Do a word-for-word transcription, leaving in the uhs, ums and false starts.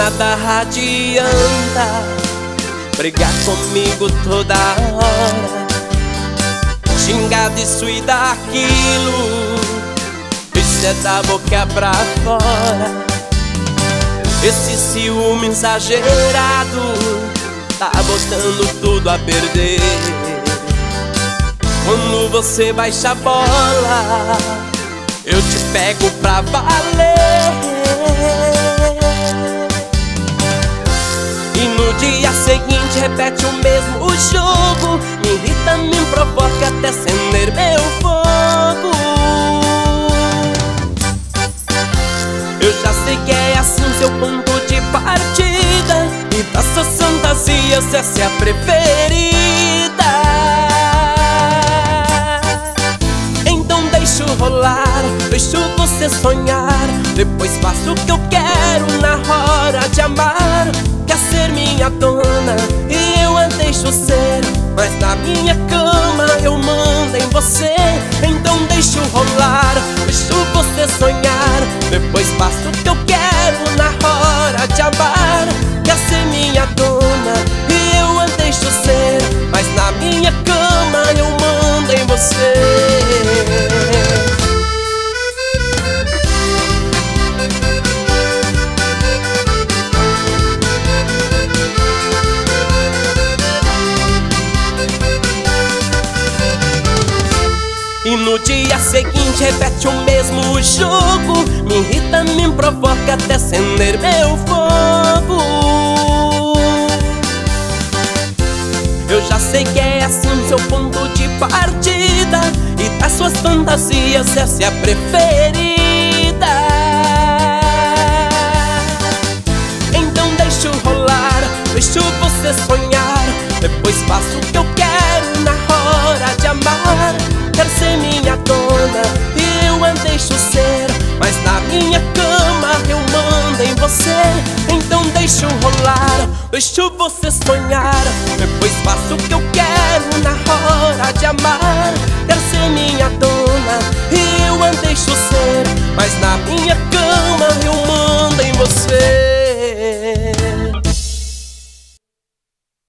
nada adianta brigar comigo toda hora, xingar disso e daquilo, isso é da boca pra fora. Esse ciúme exagerado tá botando tudo a perder. Quando você baixa a bola, eu te pego pra valer. E no dia seguinte repete o mesmo jogo, me irrita, me provoca até acender meu fogo. Eu já sei que é assim o seu ponto de partida, e das suas fantasias essa é a preferida. Então deixo rolar, deixo você sonhar, depois faço o que eu quero na hora de amar. Quer ser minha dona e eu a deixo ser, mas na minha cama eu mando em você. Então deixo rolar, deixo você sonhar, depois faço o que eu quero na hora de amar. Quer ser minha dona e eu a deixo ser, mas na minha cama eu mando em você. E no dia seguinte repete o mesmo jogo, me irrita, me provoca até acender meu fogo. Eu já sei que é assim o seu ponto de partida, e das suas fantasias essa é a preferida. Então deixo rolar, deixo você sonhar, depois faço o que eu quero na hora de amar. Quer ser minha dona e eu a deixo ser, mas na minha cama eu mando em você. Então deixo rolar, deixo você sonhar, depois faço o que eu quero na hora de amar. Quer ser minha dona e eu a deixo ser, mas na minha cama eu